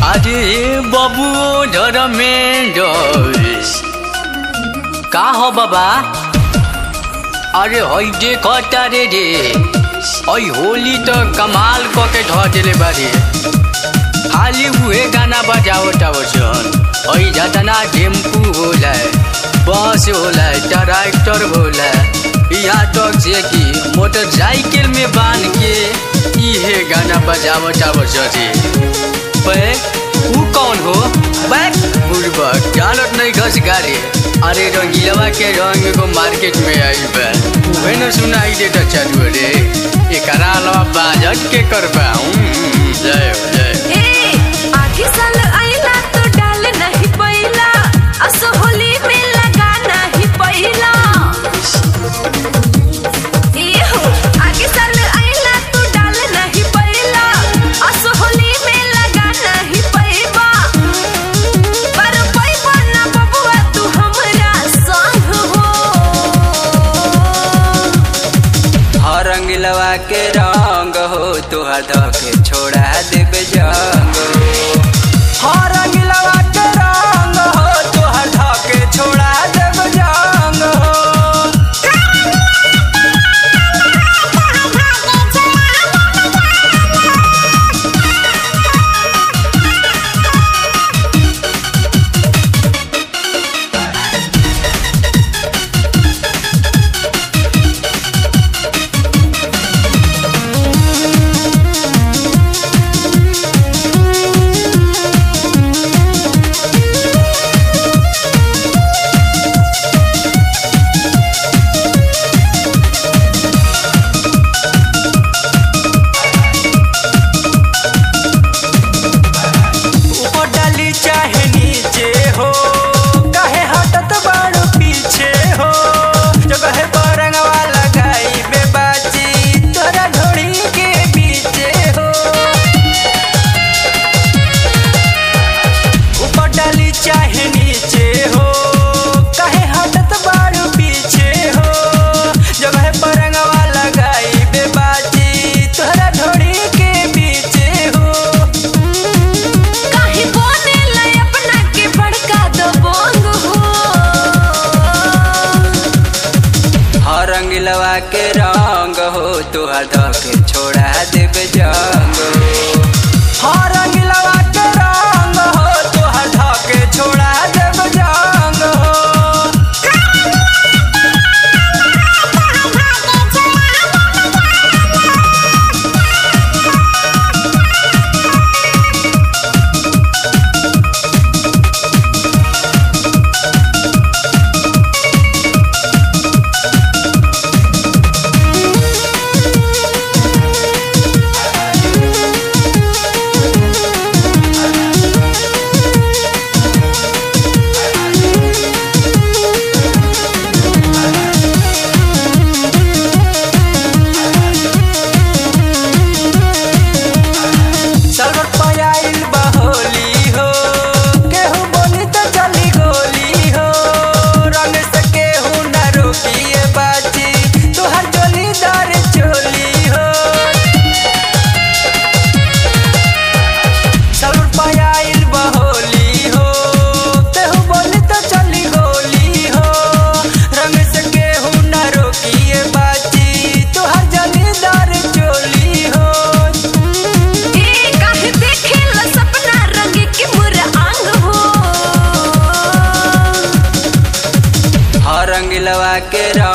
अरे बाबू धर्मेंद्र का हो बाबा। अरे हई देख तारे रे हई होली तो कमाल के ध दिले बारे। खाली हुए गाना बजाओ सन हई जतना टेम्पू होला बस होला ट्रैक्टर होला यहाँ तक से कि मोटरसाइकिल में बांध के इहे गाना बजाओ सके। ऊ कौन हो बैक बुढ़बा जानत नहीं घस गारे। अरे रंगीलवा के रंग को मार्केट में आई बा उहे न सुनाई देता चालू रे एकरा अलावा बाजट के करबा। जय जय आखिर साल आइला तो डाल नहीं पहिला असो होली में लगा नहीं पहिला। आगे साल आइला तो डाल नहीं पहिला असो होली में लगा नहीं पहिबा। पर पहिबा ना बबुआ तू हमरा संग हो। हर रंगीलवा के रंग हो तुहर धके छोड़ा देबे जंग। हर रंगीलवा के रंग हो तुहर धके छोड़ा देबे जंग। चाहे नीचे हो कहे हटत बाड़ू पीछे हो जो कहे बरंगवा लगाई बेबाजी तोरा ढोड़ी के पीछे हो। ऊपर डाली चाहे नीचे हो कहे हटत बाड़ू पीछे हो जो कहे बरंगवा लगाई बेबाजी तोरा ढोड़ी के पीछे हो। रंगीलवा के रंग हो तुहर धके छोड़ा देबे जंग। हर रंगीलवा के रंग हो तुहर धके छोड़ा देबे जंग। रंगीलवा के रंग